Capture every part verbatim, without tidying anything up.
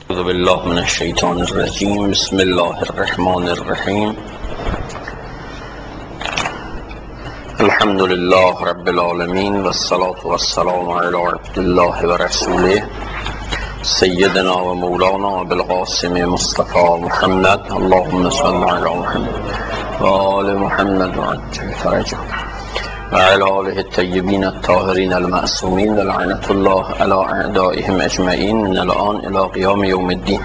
اعوذ بالله من الشیطان الرجیم. بسم الله الرحمن الرحیم. الحمد لله رب العالمین و الصلاة و السلام علی عبد الله و رسوله سیدنا و مولانا بالقاسم مصطفى محمد. اللهم صل علی محمد و آل محمد و عجل فرجه و علی آله الطیبین الطاهرین المعصومین و لعنت الله علی اعدائهم اجمعین من الان الی قیام یوم الدین.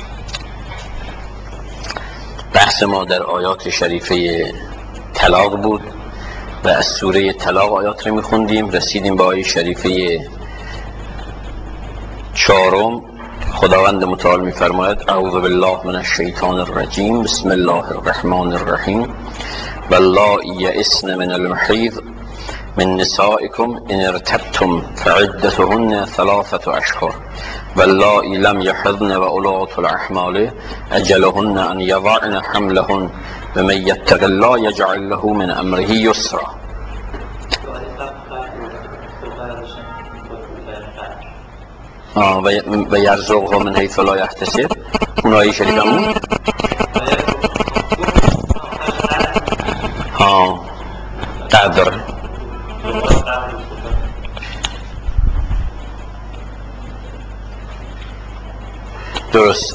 بحث ما در آیات شریفه طلاق بود و از سوره طلاق آیات رو میخوندیم. رسیدیم به آیه شریفه چهارم. خداوند متعال میفرماید اعوذ بالله من الشیطان الرجیم. بسم الله الرحمن الرحیم. واللایی یئسن من المحیض من نسائكم ان ارتبتم فعدتهن ثلاثة اشهر واللایی لم يحضن واولات الاحمال اجلهن ان يضعن حملهن ومن يتق الله يجعل له من امره يسرا. و یرزقها من حیث لا یحتسب. اون آیه شریفمون ها قدر درست.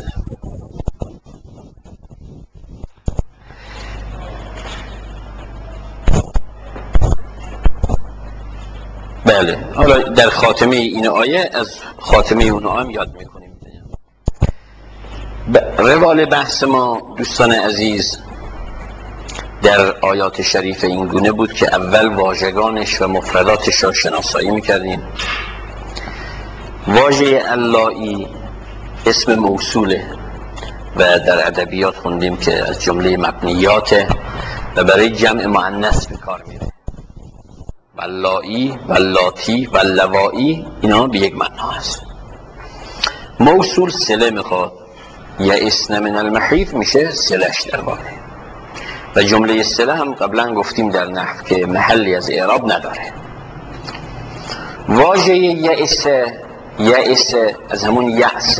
بله، حالا در خاتمه این آیه از خاتمه اون آیه یاد میکنیم. روال بحث ما دوستان عزیز در آیات شریف این گونه بود که اول واژگانش و مفرداتش را شناسایی میکردیم. واژه اللایی اسم موصوله و در ادبیات خوندیم که از جمله مبنیاته و برای جمع مؤنث به کار میره. واللایی، واللاتی، واللوایی اینا به یک معنا هست. موصول صله میخواد. یئسن من المحیض میشه صلهش در واقع. و جمله صله هم قبلا گفتیم در نحو که محلی از اعراب نداره. واژه یئس، یئس از همون یأس،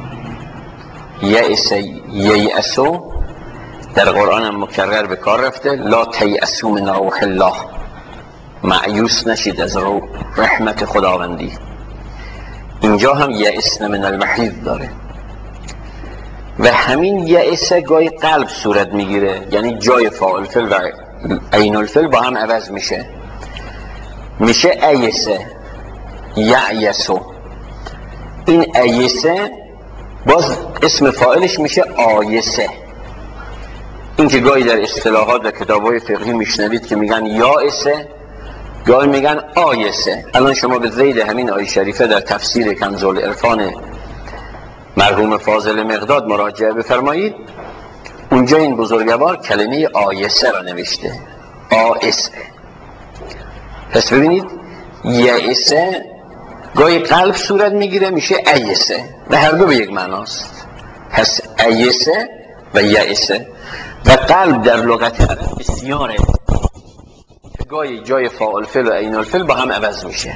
یئس ییأسو در قرآن هم مکرر به کار رفته. لا تیأسوا من روح الله، مایوس نشید از رحمت خداوندی. اینجا هم یئسن من المحیض داره و همین یئس گاهی قلب صورت میگیره، یعنی جای فاعل فعل و عین الفعل با هم عوض میشه، میشه ایسه، یعیسو. این ایسه باز اسم فاعلش میشه آیسه. این که گاهی در اصطلاحات و کتاب‌های فقهی میشنوید که میگن یائسه، گاهی میگن آیسه. الان شما به ذیل همین آیه شریفه در تفسیر کنز العرفان مرحوم فاضل مقداد مراجعه بفرمایید. اونجا این بزرگوار کلمه آیسه را نوشته، آیسه. پس ببینید یائسه گاهی قلب صورت میگیره میشه ایسه و هر دو به یک معناست. پس ایسه و یائسه و قلب در لغت عرب بسیاره که گاهی جای فاعل فعل و عین الفعل با هم عوض میشه.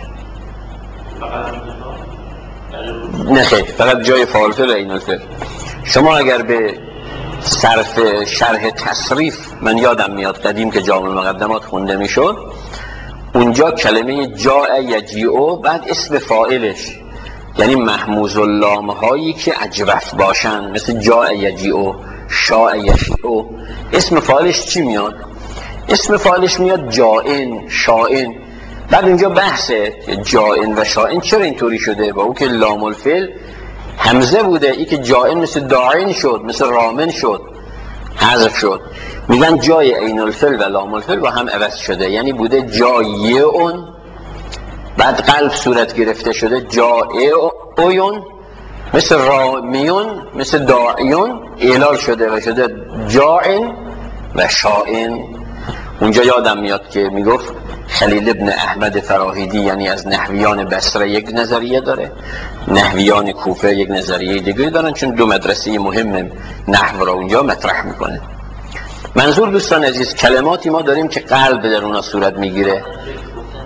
نه خیر، فقط جای فاعل فعل و عین الفعل. شما اگر به صرف شرح تصریف، من یادم میاد قدیم که جامع المقدمات خونده میشد، اونجا کلمه جاء یجیء بعد اسم فاعلش یعنی محموز اللام هایی که اجوف باشن، مثل جاء یجیء، شاء یشیء، اسم فاعلش چی میاد؟ اسم فاعلش میاد جائن، شائن. بعد اونجا بحثه جائن و شائن چرا اینطوری شده، با اون که لام الفعل همزه بوده، ای که جائن مثل داعین شد، مثل رامن شد، حذف شد. میگن جای عین الفعل و لام الفعل با هم عوض شده، یعنی بوده جایعون بعد قلب صورت گرفته شده جائعون، مثل رامیون، مثل داعیون اعلال شده و شده جائن و شائن. اونجا یادم میاد که میگفت خلیل ابن احمد فراهیدی، یعنی از نحویان بصره، یک نظریه داره، نحویان کوفه یک نظریه دیگه دارن، چون دو مدرسه مهم نحو را اونجا مطرح میکنه. منظور دوستان عزیز کلماتی ما داریم که قلب در اونا صورت میگیره.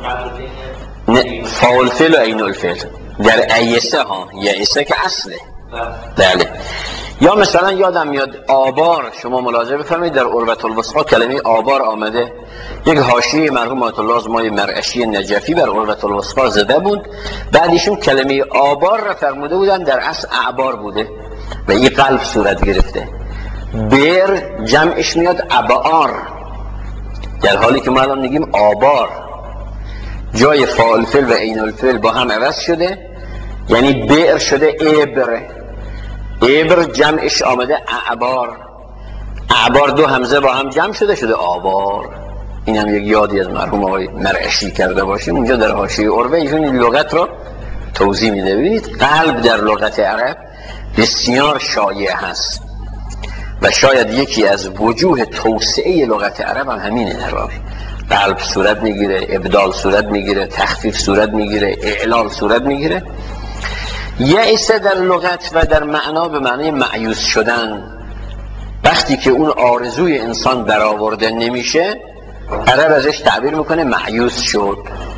فاعل فعل و عین الفعل در ایسه ها، یائسه که اصله بله. یا مثلا یادم میاد آبار، شما ملاحظه بفرمایید در عروة الوثقی کلمه آبار آمده. یک حاشیه مرحوم آیت الله آزمای مرعشی نجفی بر عروة الوثقی زده بود، بعدشون کلمه آبار را فرموده بودن در اصل اعبار بوده و این قلب صورت گرفته. بیر جمعش میاد ابعار، در حالی که ما الان میگیم آبار. جای فاعل فعل و عین الفعل با هم عوض شده، یعنی بیر شده ابر. ابر جمعش آمده اعبار. اعبار دو همزه با هم جمع شده شده آبار. این هم یک یادی از مرحوم آقای مرعشی کرده باشیم اونجا در حاشیه عروه. ایشون این لغت رو توضیح میده. ببینید قلب در لغت عرب بسیار شایع هست و شاید یکی از وجوه توسعه لغت عرب هم همینه. در واقع قلب صورت میگیره، ابدال صورت میگیره، تخفیف صورت میگیره، اعلال صورت میگیره. یئس در لغت و در معنا به معنی مایوس شدن. وقتی که اون آرزوی انسان برآورده نمیشه، عرب ازش تعبیر میکنه مایوس شد.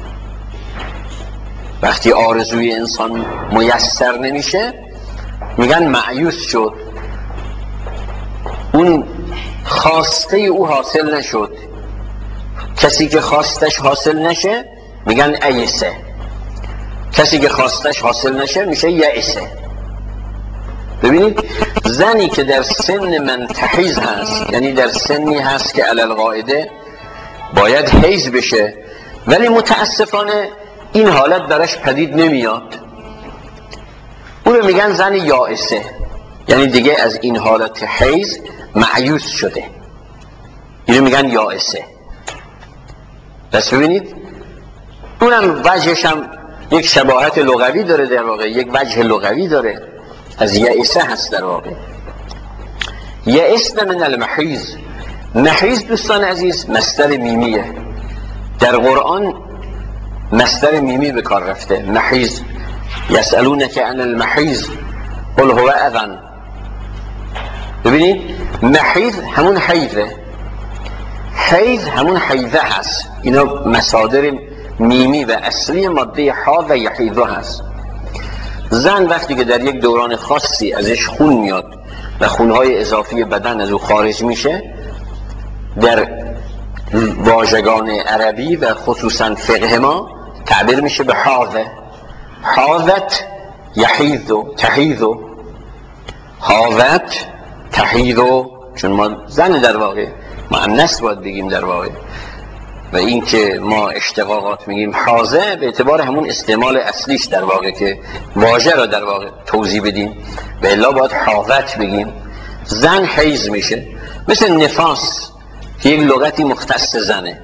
وقتی آرزوی انسان میسر نمیشه میگن مایوس شد، اون خواسته او حاصل نشد. کسی که خواستش حاصل نشه میگن ایسه، کسی که خواستش حاصل نشه میشه یئسه. ببینید زنی که در سن منتحیض هست، یعنی در سنی هست که علی القاعده باید حیض بشه، ولی متاسفانه این حالت درش پدید نمیاد، اون رو میگن زن یائسه، یعنی دیگه از این حالت حیض مایوس شده، اینو میگن یائسه. پس ببینید اونم وجهش هم یک شباهت لغوی داره، در واقع یک وجه لغوی داره، از یائسه هست در واقع. یئسن من المحیض. محیض دوستان عزیز مصدر میمیه، در قرآن مصدر میمی به کار رفته. محیض یسألونک عن المحیض قل هو اذن. ببینید محیض همون حیضه، حیض همون حیضه هست. اینا مصادر میمی و اصلی ماده ها و یحیضه هست. زن وقتی که در یک دوران خاصی ازش خون میاد و خونهای اضافی بدن از او خارج میشه، در واژگان عربی و خصوصا فقه ما تعبیر میشه به حاضه. حاضت یحیضو تحیضو، حاضت تحیضو، چون ما زن در واقع مؤنث باید بگیم در واقع، و این که ما اشتقاقات میگیم حاضه به اعتبار همون استعمال اصلیش در واقع که واژه را در واقع توضیح بدیم، و الا باید حاضت بگیم. زن حیض میشه، مثل نفاس که یک لغتی مختص زنه،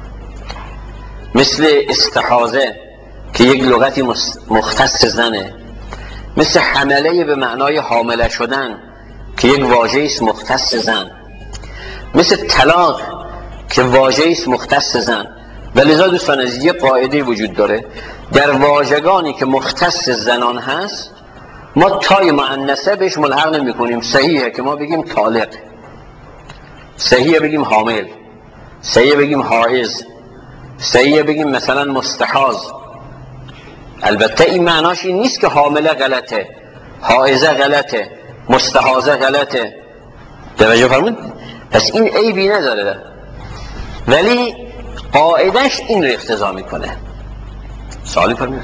مثل استحاضه که یک لغتی مختص زنه، مثل حمله به معنای حامله شدن که یک واژه‌ای است مختص زن، مثل طلاق که واژه‌ای است مختص زن. ولذا دوستان از یک قاعده وجود داره، در واژگانی که مختص زنان هست ما تای مؤنثه بهش ملحق نمی کنیم. صحیحه که ما بگیم طالق، صحیحه بگیم حامل، صحیحه بگیم حائض، صحیحه بگیم مثلا مستحاض. البته این معناش این نیست که حامله غلطه، حائضه غلطه، مستحاضه غلطه. توجه فرمود؟ پس این عیبی نداره، ولی قاعدش این رو اقتضا میکنه. سوالی فرمود؟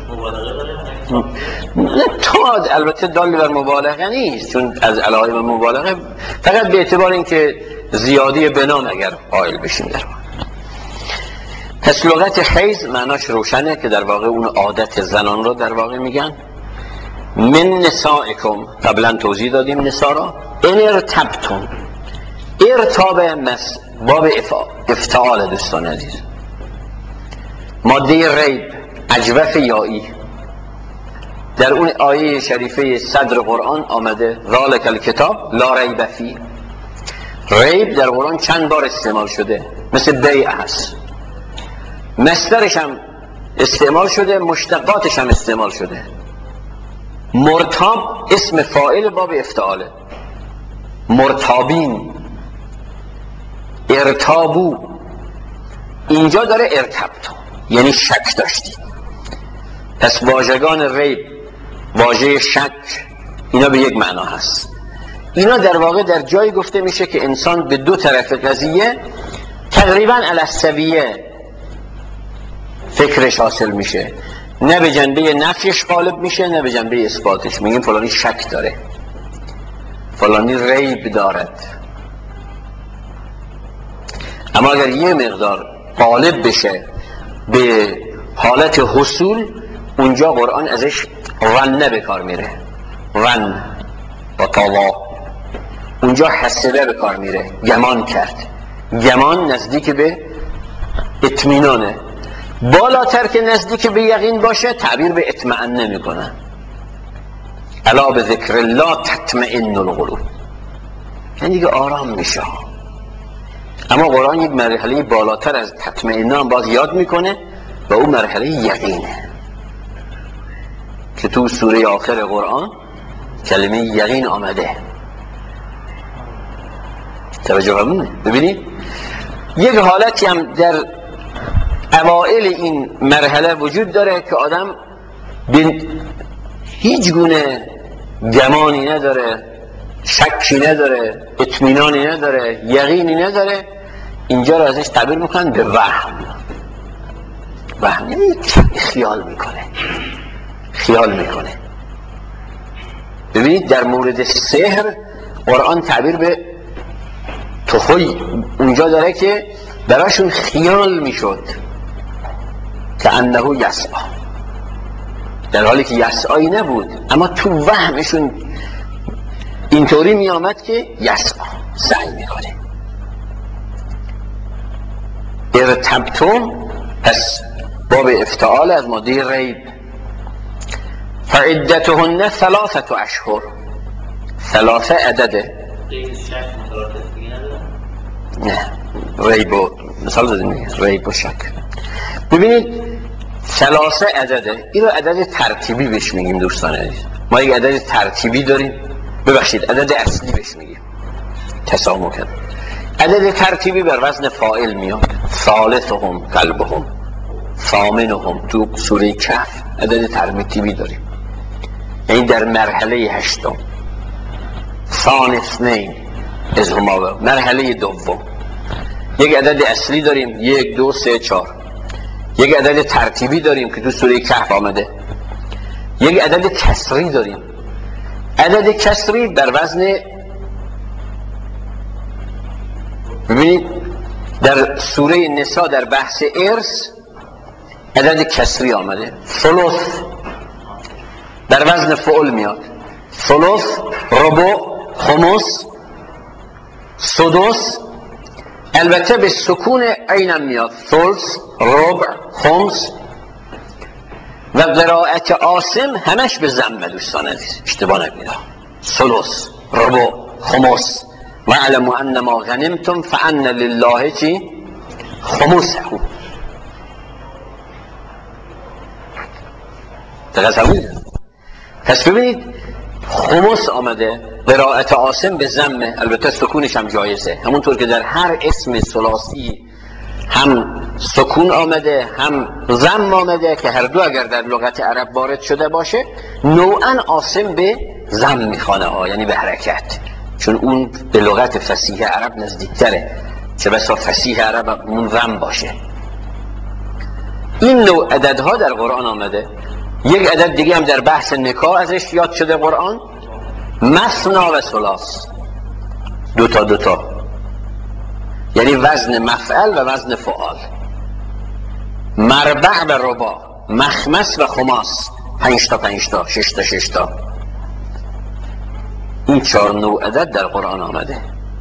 نه تا البته دال بر مبالغه نیست، چون از علائم مبالغه فقط به اعتبار اینکه زیادی بنام اگر قائل بشیم در واقع. پس لغت حیض معناش روشنه که در واقع اون عادت زنان رو در واقع میگن. من نسائکم، قبلا توضیح دادیم نسا را. ان ارتبتم، ارتاب مس باب افتعال دوستان عزیز، ماده ریب اجوف یایی در اون آیه شریفه صدر قرآن آمده ذالک الکتاب لا ریب فیه. ریب در قرآن چند بار استعمال شده، مثل بیع هست، مصدرش هم استعمال شده، مشتقاتش هم استعمال شده. مرتاب اسم فاعل باب افتعاله، مرتابین، ارتابو، اینجا داره ارتبتو یعنی شک داشتی. پس واژگان ریب، واژه شک، اینا به یک معنا هست. اینا در واقع در جایی گفته میشه که انسان به دو طرف قضیه تقریبا علی السویه فکرش حاصل میشه، نه به جنبه نفیش غالب میشه نه به جنبه اثباتش. میگیم فلانی شک داره، فلانی ریب دارد. اما اگر یه مقدار غالب بشه به حالت حصول، اونجا قرآن ازش رنه به کار میره، رن و طاوا. اونجا حسبه به کار میره، گمان کرد. گمان نزدیک به اطمینانه. بالاتر که نزدیک به یقین باشه تعبیر به اطمئن میکنه. الا به ذکر الله تطمئن القلوب، یعنی دیگه آرام میشه. اما قرآن یک مرحله بالاتر از تطمئن هم باز یاد میکنه و اون مرحله یقینه که تو سوره آخر قرآن کلمه یقین آمده. توجه همونه. ببینید یک حالتی هم در اوائل این مرحله وجود داره که آدم به هیچ گونه گمانی نداره، شکی نداره، اطمینانی نداره، یقینی نداره. اینجا را ازش تعبیر میکنن به وهم. وهم یعنی خیال میکنه، خیال میکنه. ببینید در مورد سحر قرآن تعبیر به تخی اونجا داره که براشون خیال میشد که انه یسعی، در حالی که یسعی نبود، اما تو وهمشون اینطوری می آمد که یسعی، سعی میکنه. ارتبتم، پس باب افتعال از ماده ریب. فعدتهن ثلاثه اشهر، ثلاثه عدده. نه ریب و مثال زدیم، ریب و شک. ببینید ثلاثه عدده، این رو عدد ترتیبی بهش میگیم دوستان عزیز. ما یک عدد ترتیبی داریم، ببخشید عدد اصلی بهش میگیم، تسامح کرد. عدد ترتیبی بر وزن فاعل میاد. ثالثهم قلبهم، ثامنهم. تو سوره کهف عدد ترتیبی داریم، یعنی در مرحله هشتم. ثانی اثنین از هما، مرحله دوم. یک عدد اصلی داریم، یک دو سه چهار. یک عدد ترتیبی داریم که تو سوره کهف آمده. یک عدد کسری داریم. عدد کسری در وزن، ببینید در سوره نساء در بحث ارث عدد کسری آمده. ثلث در وزن فعل میاد. ثلث، ربع، خمس، سدس. البته به سکون عینم میاد. ثلث، ربع، خمس. و قرائت عاصم همش به ضمه دوستان عزیز، اشتباه نکنید. ثلث، ربع، خمس. واعلموا انما غنمتم فان لله چی؟ خمسه. تقصدید؟ پس ببینید خمس آمده، قرائت عاصم به ضمه، البته سکونش هم جایزه. همونطور که در هر اسم ثلاثی هم سکون آمده هم ضم آمده که هر دو اگر در لغت عرب وارد شده باشه نوعا عاصم به ضم میخوانه ها، یعنی به حرکت، چون اون به لغت فصیح عرب نزدیکتره، چه بسا فصیح عرب اون ضم باشه. این نوع عددها در قرآن آمده. یک عدد دیگه هم در بحث نکاح ازش یاد شده قرآن، مثنا و ثلاث، دوتا دوتا، یعنی وزن مفعل و وزن فعال. مربع و رباع، مخمس و خماس، پنج تا پنج تا، شش تا شش تا. این چهار نوع عدد در قرآن آمده.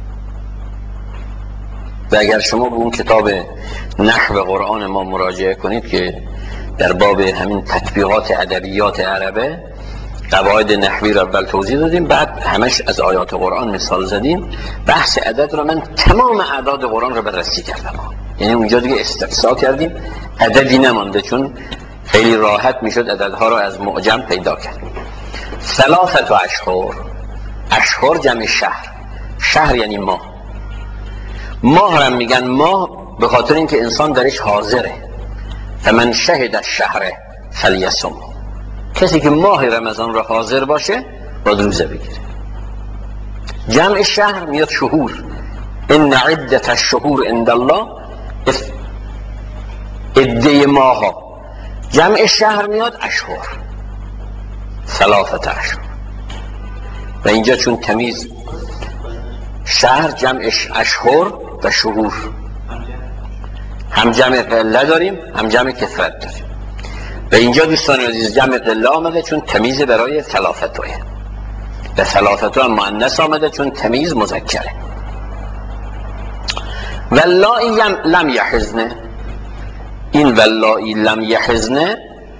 و اگر شما به اون کتاب نحو قرآن ما مراجعه کنید که در باب همین تطبیقات ادبیات عربه، قواعد نحوی را اول توضیح دادیم، بعد همش از آیات قرآن مثال زدیم. بحث عدد را من تمام اعداد قرآن را بررسی کردم، یعنی اونجا دیگه استقصا کردیم، عددی نمانده، چون خیلی راحت میشد عددها را از معجم پیدا کرد. ثلاثه اشهر، اشهر جمع شهر، شهر یعنی ماه. ماه هم میگن ماه به خاطر اینکه انسان درش حاضره. فمن شهد الشهر فلیصم، کسی که ماه رمضان را حاضر باشه باید روزه بگیره. جمع شهر میاد شهور، ان عدت الشهور عند الله عده ماها. جمع شهر میاد اشهر، ثلاثه اشهر. و اینجا چون تمیز شهر جمعش اشهر و شهور، هم جمع قله داریم هم جمع کثرت داریم. و اینجا دوستان عزیز جمع قله آمده چون تمیز برای ثلاثه و ثلاثه هم مؤنث آمده چون تمیز مذکره. واللائی لم یحزن، این واللائی لم یحزن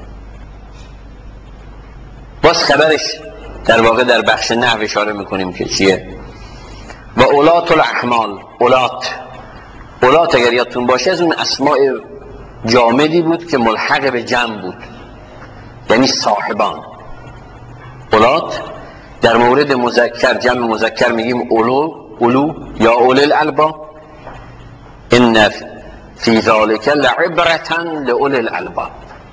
باز خبرش در واقع در بخش نحو اشاره میکنیم که چیه. و اولات الاحمال، اولات اولات اگر یادتون باشه از اون اسماء جامدی بود که ملحق به جمع بود، یعنی صاحبان. اولات در مورد مذکر جمع مذکر میگیم اولو اولو یا اول الالباب. ان فی ذلک لعبرة لأولی الالباب.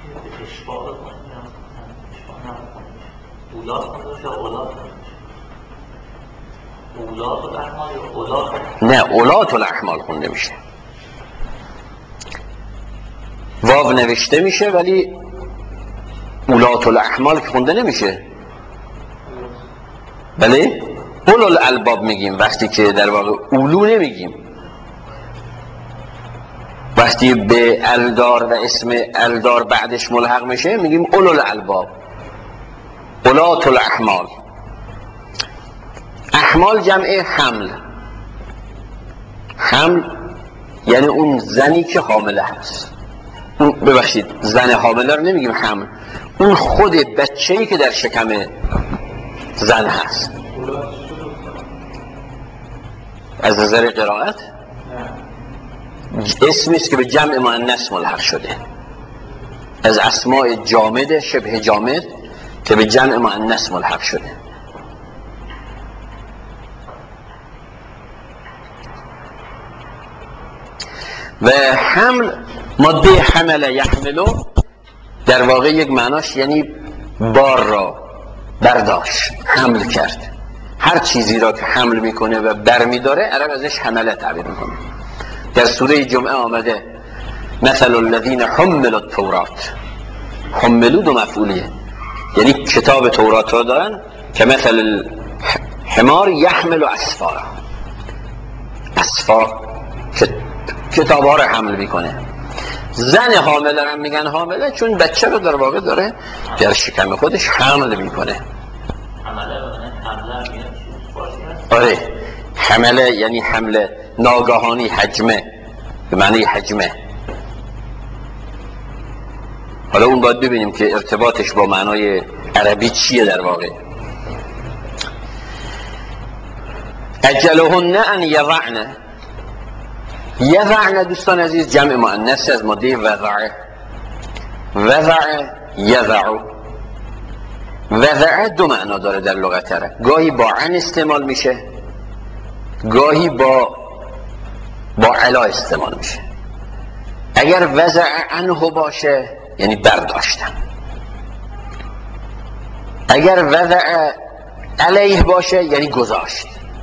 نه اولات الاحمال خونده میشه، واو نوشته میشه ولی اولات الاحمال که خونده نمیشه. بله اولو الالباب میگیم وقتی که در واقع اولو نمیگیم. وقتی به الدار و اسم الدار بعدش ملحق میشه میگیم اولو الالباب، اولات الاحمال. احمال جمع حمل، حمل یعنی اون زنی که حامله هست. اون ببخشید زن حامله رو نمیگیم حمل، اون خود بچه‌ای که در شکم زن هست. از نظر قرائت اسمی است که به جمع مؤنث ملحق شده، از اسماء جامد شبه جامد که به جمع مؤنث ملحق شده. و حمل ماده حمل یحملو در واقع یک معناش یعنی بار را برداشت، حمل کرد. هر چیزی را که حمل میکنه و بر میداره عرب ازش حمله تعبیر میکنه. در سوره جمعه آمده مثل الذین حملوا التورات، حملو دو مفعولیه، یعنی کتاب تورات را دارن که مثل حمار یحمل اسفارا، اسفار کتاب ها رو حمل میکنه. زن حامله رو میگن حامله چون بچه رو در واقع داره در شکم خودش حمل میکنه. آره حمله یعنی حمل ناگهانی، حجمه به معنی حجمه. حالا اون باید ببینیم که ارتباطش با معنای عربی چیه در واقع. اجلهن ان یضعن، یضعن دوستان عزیز جمع مؤنث از ماده وضع، وضع یضع. وضع دو معنا داره در لغت عرب، گاهی با عن استعمال میشه، گاهی با با علا استعمال میشه. اگر وضع عنه باشه یعنی برداشتن، اگر وضع علیه باشه یعنی گذاشت.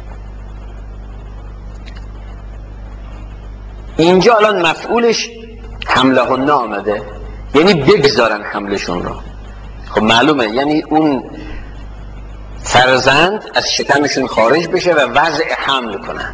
اینجا الان مفعولش حملهن آمده، یعنی بگذارن حملشون را. خب معلومه یعنی اون فرزند از شکمشون خارج بشه و وضع حمل کنن.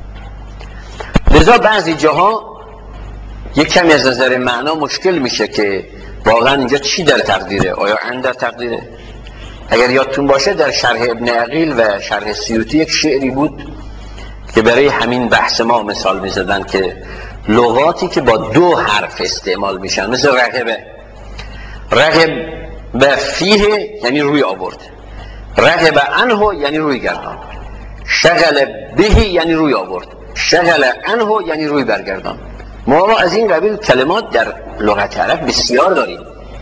لذا بعضی جاها یک کمی از نظر معنا مشکل میشه که واقعا اینجا چی در تقدیره، آیا عن در تقدیره؟ اگر یادتون باشه در شرح ابن عقیل و شرح سیوطی یک شعری بود که برای همین بحث ما مثال میزدن که لغاتی که با دو حرف استعمال میشن، مثل رغبه، رغب به فیه یعنی روی آورد، رغب عنه یعنی روی گردان، شغل به یعنی روی آورد، شغل عنه یعنی روی برگردان. ما از این قبیل کلمات در لغت عرب بسیار داریم.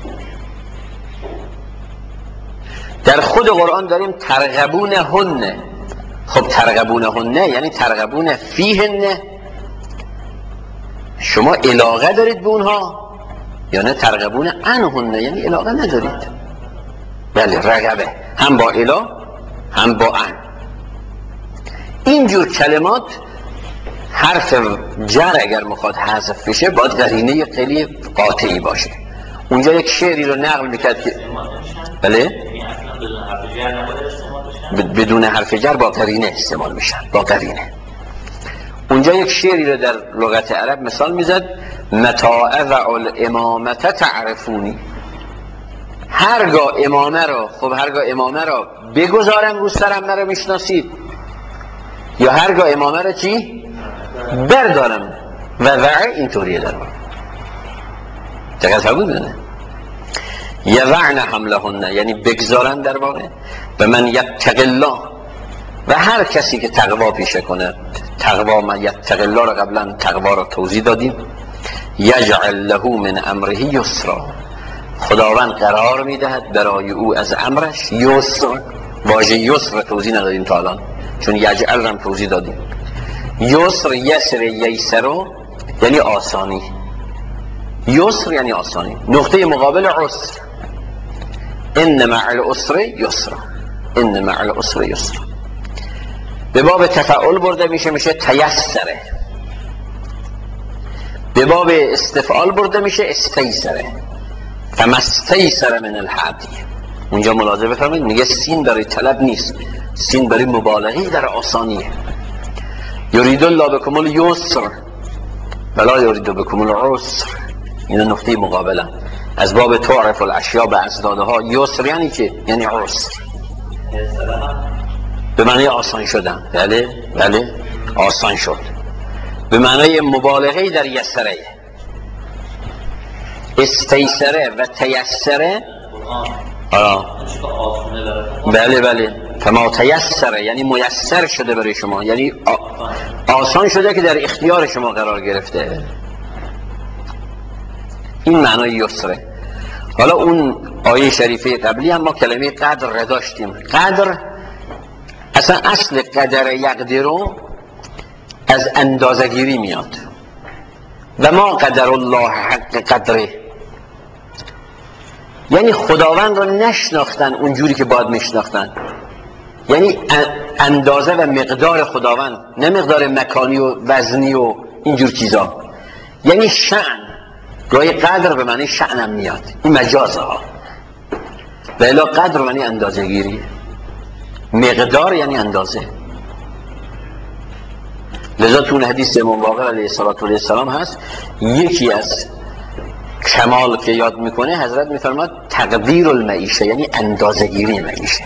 در خود قرآن داریم ترغبون هن. خب ترغبون هن یعنی ترغبون فیهن، شما علاقه دارید به اونها، یا نه ترغبون عنهن یعنی علاقه ندارید. بله رغبه هم با الا هم با ان. اینجور کلمات حرف جر اگر میخواد حذف بشه باید قرینه خیلی قاطعی باشه. اونجا یک شعری رو نقل میکرد که بله بدون حرف جر با قرینه استعمال میشن، با قرینه. اونجا یک شعری رو در لغت عرب مثال میزد متاع و الامامت تعرفونی، هرگاه امامه را، خب هرگاه امامه را بگذارم رو سرم مرا میشناسید، یا هرگاه امامه را چی؟ بردارم و وعه اینطوریه در واقع. دقیقا فرمود بدونه یوعن حملهن یعنی بگذارن در واقع. و من یتق الله و هر کسی که تقوا پیشه کنه، تقوا من یتق الله را قبلا تقوا را توضیح دادیم، یجعل له من امره یسرا، خداوند قرار میدهد برای او از امرش یسر. واژه یسر توضیح ندادیم تا الان چون یجعل را توضیح دادیم. یسر یسر یسرو یعنی آسانی، یسر یعنی آسانی. نقطه مقابل عسر، ان مع العسر یسرا، ان مع العسر یسرا. به باب تفعل برده میشه میشه تیسره، به باب استفعال برده میشه استیسره. فما استیسر من الهدی. اونجا ملاحظه بفرمایید میگه سین برای طلب نیست، سین برای مبالغه در آسانیه. یرید الله بکم الیسر ولا یرید بکم العسر. این نقطه مقابله از باب تعرف الاشیاء به ازدادها. یسر یعنی چه؟ یعنی عسر، به معنی آسان شدن. بله بله آسان شد، به معنی مبالغه در یسره. استیسره و تیسره آه. بله بله فما تیسره یعنی میسر شده برای شما، یعنی آسان شده که در اختیار شما قرار گرفته. این معنای یسره. حالا اون آیه شریفه قبلی هم ما کلمه قدر را داشتیم. قدر اصلا اصل قدر یقدرو از اندازگیری میاد و ما قدر الله حق قدره، یعنی خداوند را نشناختن اونجوری که باید میشناختن. یعنی اندازه و مقدار خداوند، نه مقدار مکانی و وزنی و اینجور چیزا. یعنی شأن، گاهی قدر به معنی شأن هم میاد، این مجازه ها. و الا قدر معنی اندازه گیری، مقدار یعنی اندازه. لذا تو حدیث امام باقر علیه السلام هست یکی از کمال که یاد میکنه حضرت میفرماد تقدیر المعیشه، یعنی اندازه گیری معیشه،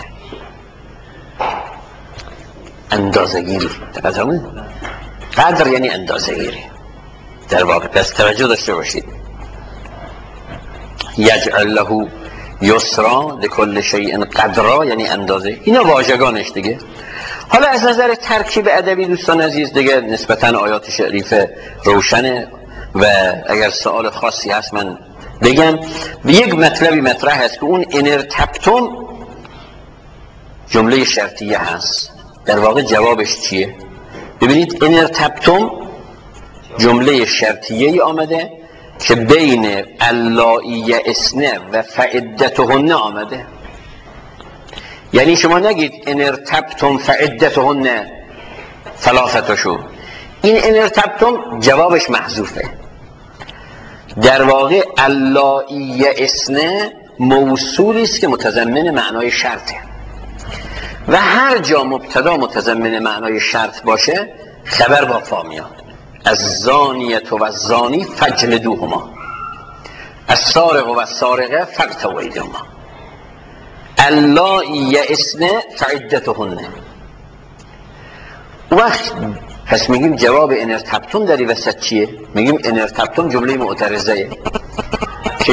اندازه گیری. قدر یعنی اندازه گیری در واقع. پس توجه داشته باشید. یجعل له یسرا لکل شیء قدرا یعنی اندازه. اینا واژگانش دیگه. حالا از نظر ترکیب ادبی دوستان عزیز دیگه نسبتاً آیات شریفه روشنه و اگر سوال خاصی هست من بگم. یک مطلبی مطرح هست که اون انرتبتم جمله شرطیه هست، در واقع جوابش چیه؟ ببینید انرتبتم جمله شرطیه ای آمده که بین اللایی اسنه و فعدتهن آمده. یعنی شما نگید انرتبتم فعدتهن ثلاثتشو، این انرتبتم جوابش محذوفه. در واقع اللایی اسنه موصولی است که متضمن معنای شرطه و هر جا مبتدا متضمن معنای شرط باشه خبر با فا میاد. از زانیت و زانی فجلدوهما، از سارق و سارقه فقطعوا ایدیهما. اللایی یئسن فعدتهن. وقت پس میگیم جواب انرتبتم در این وسط چیه؟ میگیم انرتبتم جمله معترضه که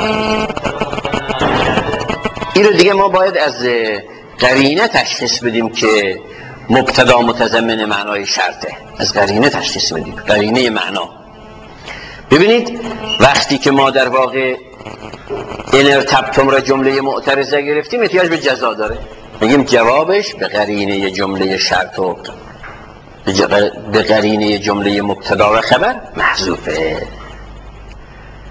این رو دیگه ما باید از قرینه تشخیص بدیم که مبتدا متضمن معنای شرطه. از قرینه تشخیص بدیم، قرینه معنا. ببینید وقتی که ما در واقع انرتبتم را جمله معترضه گرفتیم احتیاج به جزا داره، میگیم جوابش به قرینه جمله شرط و به قرینه جمله مبتدا و خبر محذوفه.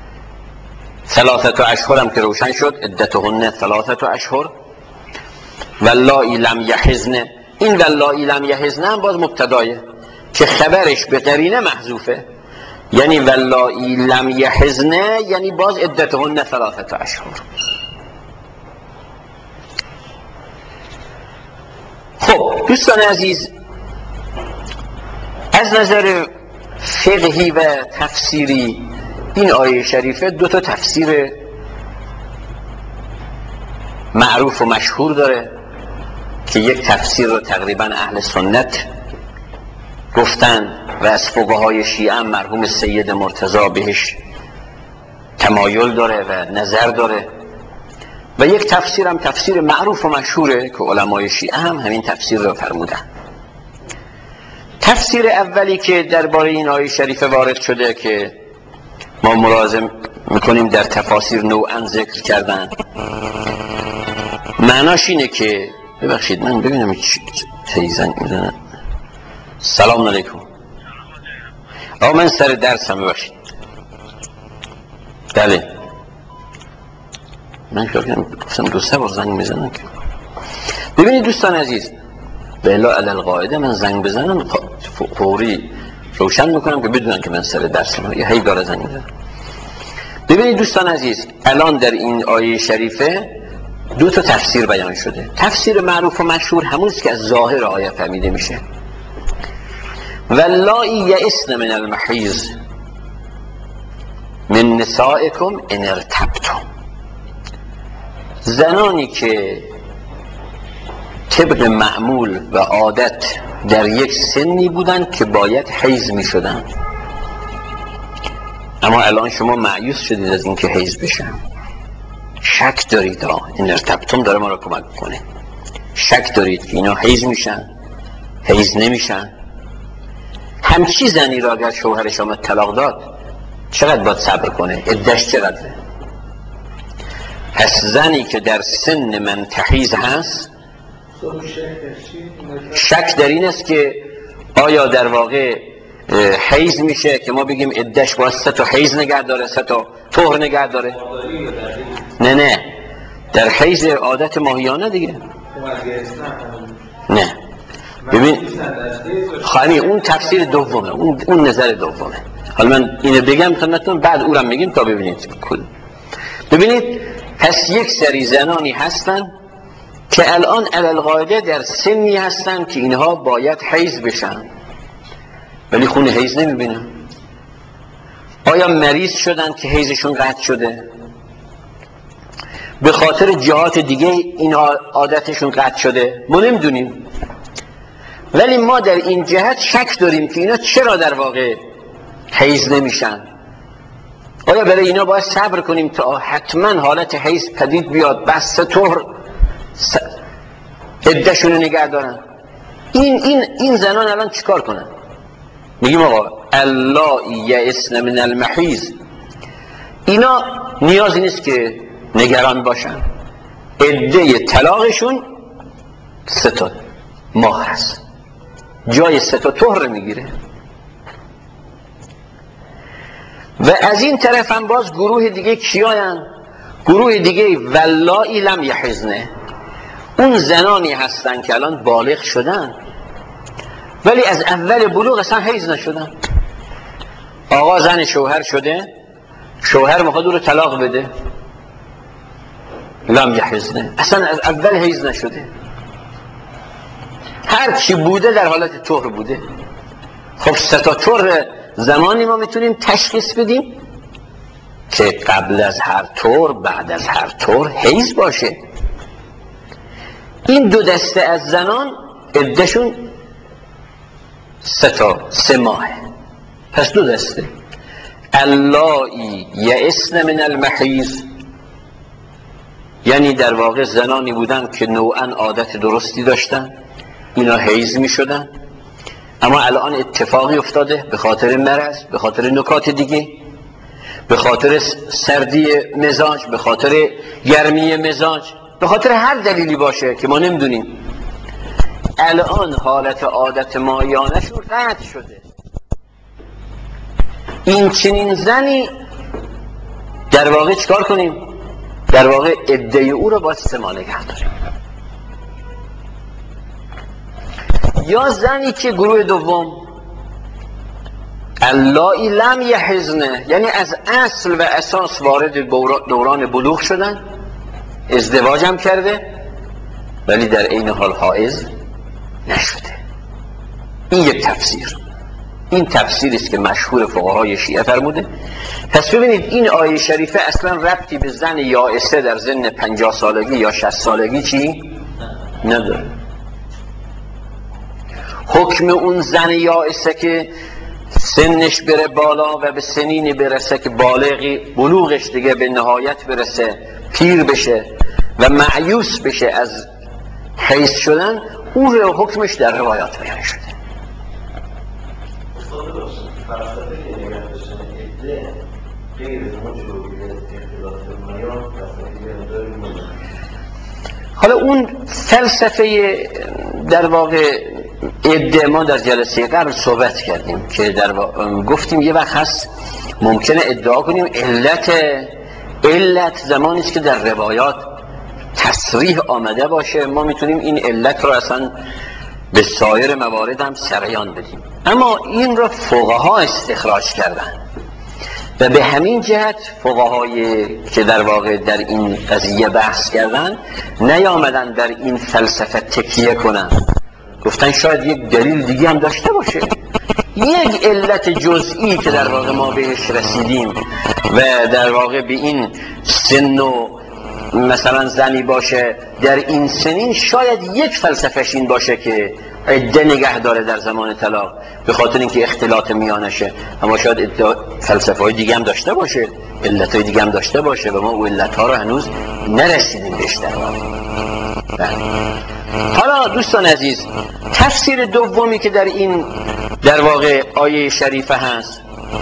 ثلاثت اشهر هم که روشن شد، عدتهن ثلاثت اشهر. واللایی لم یحزن، این واللایی لم یحزن هم باز مبتدایه که خبرش به قرینه محذوفه، یعنی واللایی لم یحزن یعنی باز عدتهن ثلاثه اشهر. خب دوستان عزیز، از نظر فقهی و تفسیری این آیه شریفه دو تا تفسیر معروف و مشهور داره که یک تفسیر رو تقریبا اهل سنت گفتن و از فقهای شیعه هم مرحوم سید مرتضی بهش تمایل داره و نظر داره، و یک تفسیر هم تفسیر معروف و مشهوره که علمای شیعه هم همین تفسیر رو فرمودن. تفسیر اولی که درباره این آیه شریفه وارد شده که ما ملاحظه میکنیم در تفاسیر نوعا ذکر کردن، معناش اینه که ببخشید من ببینم چه زنگ میزنن. سلام علیکم. آقا من سر درسم، ببخشید. بله من فکر کنم دو سه بار زنگ میزنن. ببینید دوستان عزیز، بلا علی القاعده من زنگ بزنم فوری روشن میکنم که بدونن که من سر درسم، یا هی داره زنگ میزنم. ببینید دوستان عزیز، الان در این آیه شریفه دو تا تفسیر بیان شده. تفسیر معروف و مشهور همونست که از ظاهر آیه فهمیده میشه، واللایی یئسن من المحیض من نسائکم ان ارتبتم، زنانی که طبق معمول و عادت در یک سنی بودن که باید حیض می شدن، اما الان شما مایوس شدید از اینکه حیض بشن، شک دارید ها، این ارتبتم داره ما را کمک کنه، شک دارید که اینا حیض میشن حیض نمیشن. همچی زنی را اگر شوهرش آمد طلاق داد چقدر باید صبر کنه؟ عده‌اش چقدره؟ پس زنی که در سن منتحیض هست شک در این است که آیا در واقع حیض میشه که ما بگیم عده‌اش باید سه تا حیض نگه داره، سه تا طهر نگه داره؟ نه نه، در حیض عادت ماهیانه دیگه. نه ببین خالی اون تفسیر دومه، اون اون نظر دومه. حالا من اینو بگم خدمتتون، بعد اونم میگیم تا ببینید کل. ببینید پس یک سری زنانی هستن که الان علالقاعده در سنی هستن که اینها باید حیض بشن ولی خون حیض نمیبینن. آیا مریض شدن که حیضشون قطع شده؟ به خاطر جهات دیگه این عادتشون قطع شده؟ ما نمیدونیم، ولی ما در این جهت شک داریم که اینا چرا در واقع حیض نمیشن. آیا برای اینا باید صبر کنیم تا حتما حالت حیض پدید بیاد بس طهر س... عده‌شون رو نگه دارن؟ این این این زنان الان چیکار کنن؟ میگیم آقا اللایی یئسن من المحیض، اینا نیازی نیست که نگران باشن، عده طلاقشون سه تا ماه هست، جای سه تا طهر میگیره. و از این طرف هم باز گروه دیگه کیاین؟ گروه دیگه واللایی لم یحزنه، اون زنانی هستن که الان بالغ شدن ولی از اول بلوغ اصلا حیض نشدن. آقا زن شوهر شده، شوهر میخواد او رو طلاق بده، لم یحزنه، اصلا از اول حیض نشده، هر چی بوده در حالت طهر بوده. خب سه تا طهر زمانی ما میتونیم تشخیص بدیم که قبل از هر طهر بعد از هر طهر حیض باشه. این دو دسته از زنان عده‌شون سه تا سه ماه، پس دو دسته اللایی یئسن من المحیض، یعنی در واقع زنانی بودن که نوعا عادت درستی داشتن، اینا حیض می شدن، اما الان اتفاقی افتاده به خاطر مرض، به خاطر نکات دیگه، به خاطر سردی مزاج، به خاطر گرمی مزاج، به خاطر هر دلیلی باشه که ما نمیدونیم، الان حالت عادت ماهیانه‌شون قطع شده. این چنین زنی در واقع چکار کنیم؟ در واقع عده او رو با سه ماه نگه داریم. یا زنی که گروه دوم اللایی لم یحضن، یعنی از اصل و اساس وارد دوران بلوغ شدن، ازدواج هم کرده ولی در عین حال حائض نشده. این یک تفسیر، این تفسیری است که مشهور فقهای شیعه فرموده. پس ببینید این آیه شریفه اصلا ربطی به زن یائسه در سن پنجاه سالگی یا شصت سالگی چی نداره. حکم اون زن یائسه که سنش بره بالا و به سنینی برسه که بالغی بلوغش دیگه به نهایت برسه، پیر بشه و معیوس بشه از حیض شدن، اون رو حکمش در روایات بیان شده. حالا اون فلسفه در واقع عده ما در جلسه قبل صحبت کردیم که در واقع گفتیم یه وقت هست ممکنه ادعا کنیم علت علت زمانی است که در روایات تصریح آمده باشه، ما میتونیم این علت رو اصلا به سایر موارد هم سریان بدیم، اما این رو فقها استخراج کردن و به همین جهت فقهای که در واقع در این قضیه بحث کردن نیامدن در این فلسفه تکیه کنن، گفتن شاید یک دلیل دیگه هم داشته باشه، یک علت جزئی که در واقع ما بهش رسیدیم و در واقع به این سن و مثلا زنی باشه در این سنین، شاید یک فلسفهش این باشه که عده نگه داره در زمان طلاق به خاطر اینکه اختلاط میانشه، اما شاید فلسفه های دیگه هم داشته باشه، علت های دیگه هم داشته باشه و ما اون علت ها رو هنوز نرسیدیم بهش در واقع. حالا دوستان عزیز، تفسیر دومی که در این در واقع آیه شریفه هست،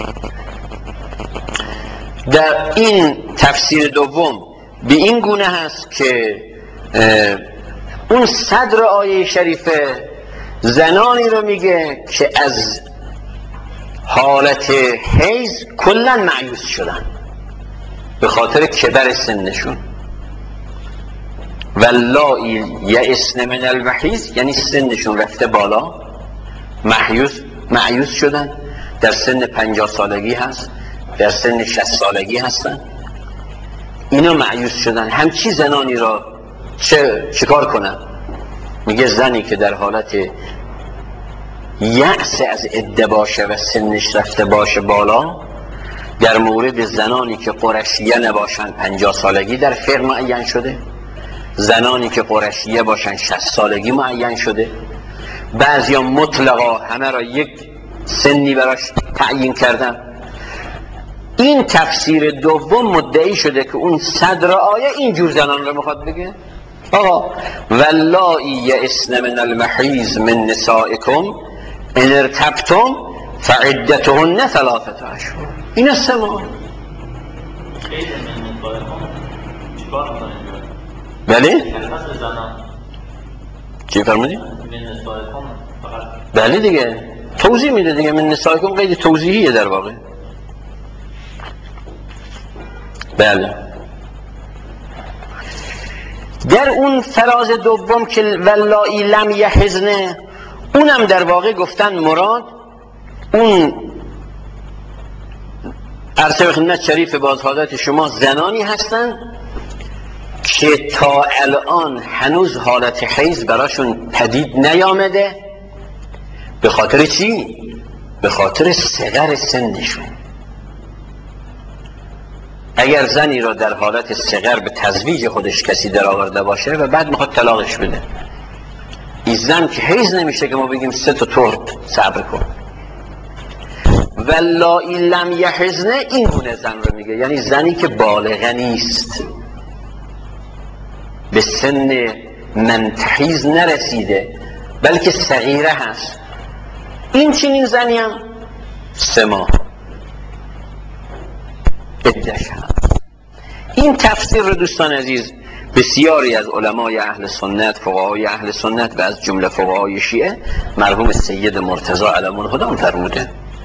در این تفسیر دوم به این گونه هست که اون صدر آیه شریفه زنانی رو میگه که از حالت حیض کلا مایوس شدن به خاطر کبر سنشون، واللایی یئسن من المحیض، یعنی سنشون رفته بالا، مایوس مایوس شدن، در سن پنجاه سالگی هست، در سن شصت سالگی هستن، اینا مایوس شدن. همچی زنانی را چه چیکار کنن؟ میگه زنی که در حالت یأس از عده باشه و سنش رفته باشه بالا، در مورد زنانی که قرشیه نباشن پنجاه سالگی در فقه معین شده، زنانی که قرشیه باشن شصت سالگی معین شده، بعضیا مطلقا همه را یک سنی براش تعیین کردن. این تفسیر دوم مدعی شده که اون صدر آیه اینجور زنان رو میخواد بگه، آقا واللایی یئسن من المحیض من نسائکم ان ارتبتم فعدتهن ثلاثه اشهر. این سه ماه. بله؟ چی فرمودی؟ بله دیگه توضیح میده دیگه، من نسائکم قید توضیحیه در واقع. بله. در اون فراز دوم که واللایی لم یحضن، اونم در واقع گفتن مراد اون عرض به خدمت شریف بازحادث شما زنانی هستن که تا الان هنوز حالت حیض براشون پدید نیامده. به خاطر چی؟ به خاطر صغر سنشون. اگر زنی را در حالت صغر به تزویج خودش کسی در آورده باشه و بعد میخواد طلاقش بده، این زن که حیض نمیشه که ما بگیم سه تا طور صبر کن. واللایی لم یحضن این گونه زن رو میگه، یعنی زنی که بالغه نیست، به سن منتحیض نرسیده بلکه صغیره هست، این چنین زنی هم سه ماه عده‌اش هست. این تفسیر رو دوستان عزیز بسیاری از علمای اهل سنت، فقهای اهل سنت و از جمله فقهای شیعه مرحوم سید مرتضی علم الهدی فرموده.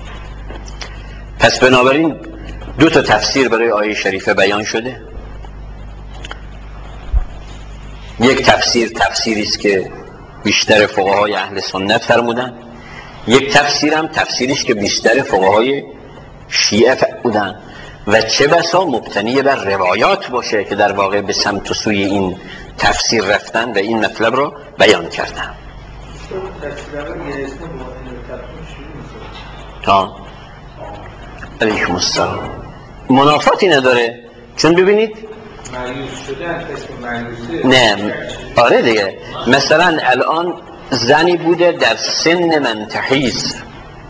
پس بنابراین دو تا تفسیر برای آیه شریفه بیان شده. یک تفسیر تفسیری است که بیشتر فقهای اهل سنت فرمودن. یک تفسیرم تفسیریش که بیشتر فقهای شیعه بودن و چه بسا مبتنی بر روایات باشه که در واقع به سمت و سوی این تفسیر رفتن و این مطلب رو بیان کردن. تا علیکم السلام منافاتی نداره، چون ببینید نه آره دیگه، مثلا الان زنی بوده در سن منتحیز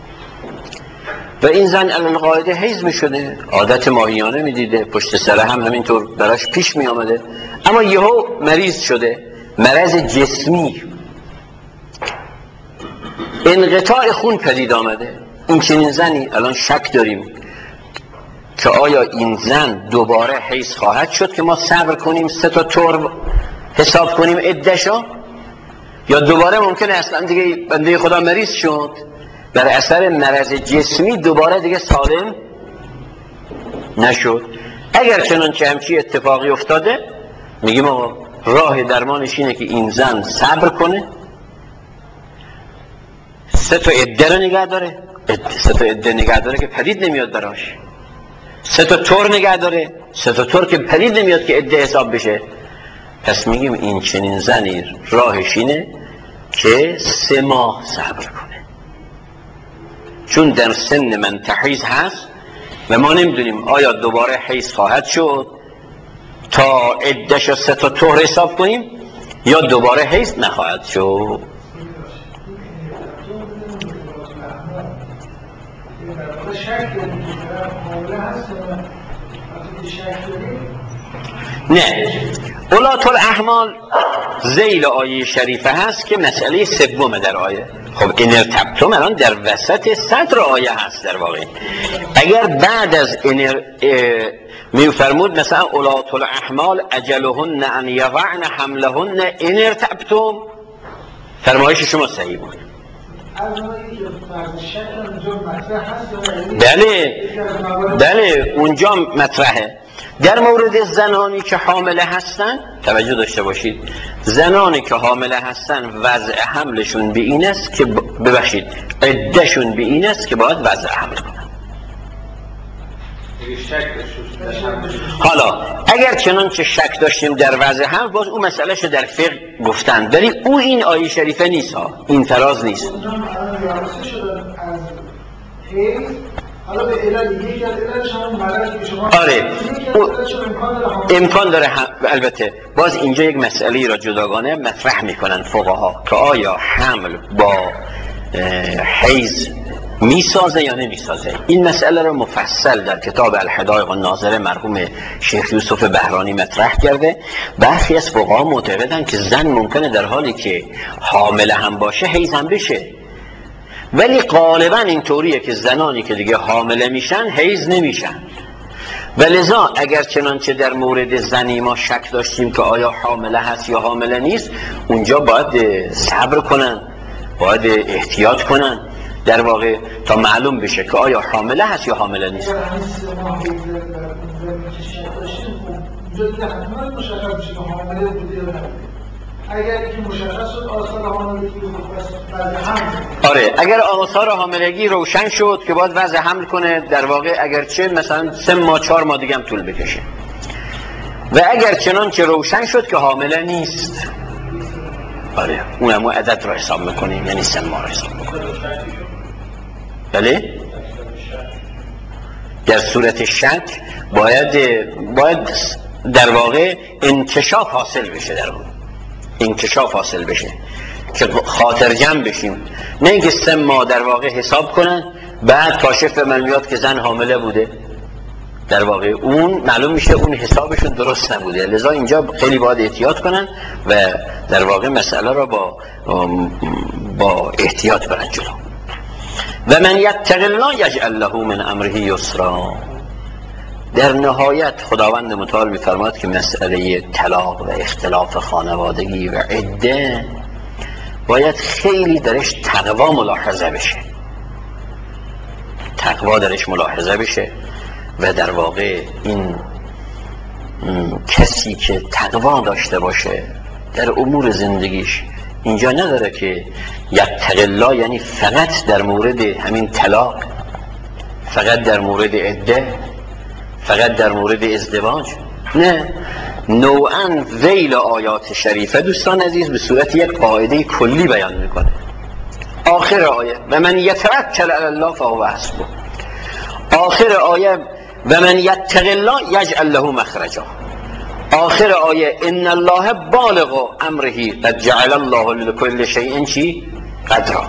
و این زن القاعده حیض می شده، عادت ماهیانه می دیده، پشت سر هم همینطور براش پیش می آمده، اما یهو مریض شده، مرض جسمی، انقطاع خون پدید آمده. این چنین زنی الان شک داریم که آیا این زن دوباره حیض خواهد شد که ما صبر کنیم سه تا طور حساب کنیم عده‌شو، یا دوباره ممکنه اصلا دیگه بنده خدا مریض شد در اثر مرض جسمی دوباره دیگه سالم نشد. اگر چنانچه همچی اتفاقی افتاده میگیم آقا راه درمانش اینه که این زن صبر کنه، سه تا عده رو نگه داره، سه تا عده نگه داره که پدید نمیاد براش، سه تا طور نگه داره، سه تا طور که پدید نمیاد که عده حساب بشه. پس میگیم این چنین زنی راهش اینه که سه ماه صبر کنه، چون در سن منتحیز هست و ما نمیدونیم آیا دوباره حیض خواهد شد تا عده‌شو سه تا طهر حساب کنیم یا دوباره حیض نخواهد شد. نه اولات الاحمال ذیل آیه شریفه هست که مسئله سوم در آیه. خب این ارتبطم الان در وسط صدر آیه هست در واقع. اگر بعد از این می فرمود مثلا اولات الاحمال اجلهن ان یضعن حملهن این ارتبطم، فرمایش شما صحیح بود. بله بله اونجا مطرحه. در مورد زنانی که حامله هستن توجه داشته باشید، زنانی که حامله هستن وضع حملشون به این است که ببخشید عدهشون به این است که باید وضع حمل کنن. حالا اگر چنانچه شک داشتیم در وضع حمل، باز اون مسئله شو در فقه گفتن، ولی او این آیه شریفه نیست ها، این فراز نیست. حالا به علل یکی از عللش هم مرضی که شما آره امکان داره هم. البته باز اینجا یک مسئله را جداگانه مطرح میکنن فقها که آیا حمل با حیض میسازه یا نمیسازه. این مسئله را مفصل در کتاب الحدائق الناظره مرحوم شیخ یوسف بهرانی مطرح کرده. برخی از فقها معتقدن که زن ممکنه در حالی که حامله هم باشه حیض هم بشه، ولی غالبا این طوریه که زنانی که دیگه حامله میشن حیض نمیشن. ولذا اگر چنانچه در مورد زنی ما شک داشتیم که آیا حامله هست یا حامله نیست، اونجا باید صبر کنن، باید احتیاط کنن در واقع تا معلوم بشه که آیا حامله هست یا حامله نیست. اگر که مشخص شد آثار حاملگی رو آره اگر آثار حاملگی روشن شد که باید وضع حمل کنه در واقع، اگرچه مثلا سه ماه چهار ماه دیگه هم طول بکشه، و اگر چنان که روشن شد که حامله نیست، آره اون هم عدد رو حساب میکنیم، یعنی سه ماه رو حساب میکنیم. بله در صورت شک باید باید در واقع انکشاف حاصل بشه، در اون انکشاف حاصل بشه که خاطر جمع بشیم، نه اینکه سه ماه در واقع حساب کنن بعد کاشف من میاد که زن حامله بوده، در واقع اون معلوم میشه اون حسابشون درست نبوده. لذا اینجا خیلی باید احتیاط کنن و در واقع مسئله را با با احتیاط برن جلو. و من یتق الله یجعل له من امره یسرا. در نهایت خداوند متعال می‌فرماید که مسئله طلاق و اختلاف خانوادگی و عده باید خیلی درش تقوا ملاحظه بشه، تقوا درش ملاحظه بشه و در واقع این کسی که تقوا داشته باشه در امور زندگیش، اینجا نداره که یتق الله یعنی فقط در مورد همین طلاق، فقط در مورد عده، فقط در مورد ازدواج. نه، نوعاً ذیل آیات شریفه دوستان عزیز به صورت یک قاعده کلی بیان میکنه. آخر آیه و من یتوکل علی الله فهو حسبه، آخر آیه و من یتق الله یجعل له مخرجا، آخر آیه ان الله بالغ امره قد جعل الله لكل شیء چی قدرا.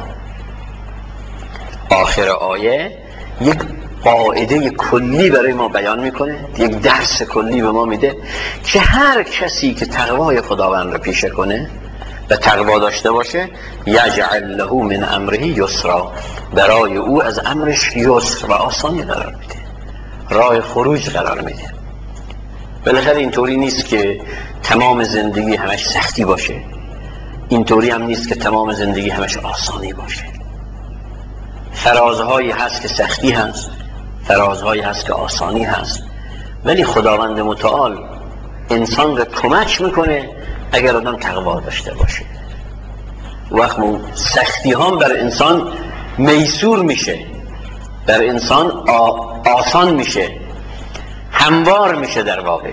آخر آیه یک قاعده کلی برای ما بیان میکنه، یک درس کلی به ما میده که هر کسی که تقوای خداوند رو پیشه کنه و تقوا داشته باشه یجعل له من امره یسرا، برای او از امرش یسر و آسانی قرار میده، راه خروج قرار میده. بالاخره اینطوری نیست که تمام زندگی همش سختی باشه، اینطوری هم نیست که تمام زندگی همش آسانی باشه. فرازهایی هست که سختی هست، فرازهایی هست که آسانی هست، ولی خداوند متعال انسان را کمک میکنه اگر آدم تقوا داشته باشه. وقت سختی هم بر انسان میسور میشه، بر انسان آسان میشه، هموار میشه در واقع.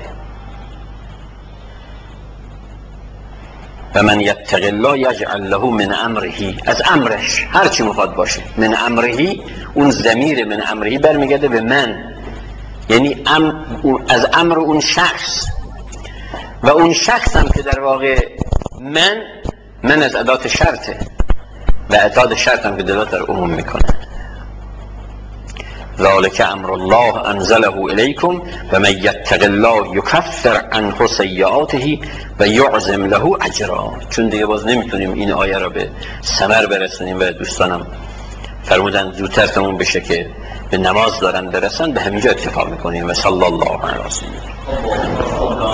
و من یتق الله یجعل له من امره، از امرش هر چی میخواد باشه. من امره، اون ضمیر من امره برمیگرده به من، یعنی ام از امر اون شخص، و اون شخص هم که در واقع من من از ادات شرطه و ادات شرط هم که دلالت در عموم میکنه. ذالک امر الله انزله الیکم و من یتق الله یکفر عنه سیئاته و یعظم له اجرا. چون دیگه باز نمیتونیم این آیه را به ثمر برسونیم و دوستانم فرمودن زودتر تموم بشه که به نماز دارن برسن، به همینجا اتفاق میکنیم. و صلی الله علیه و سلم.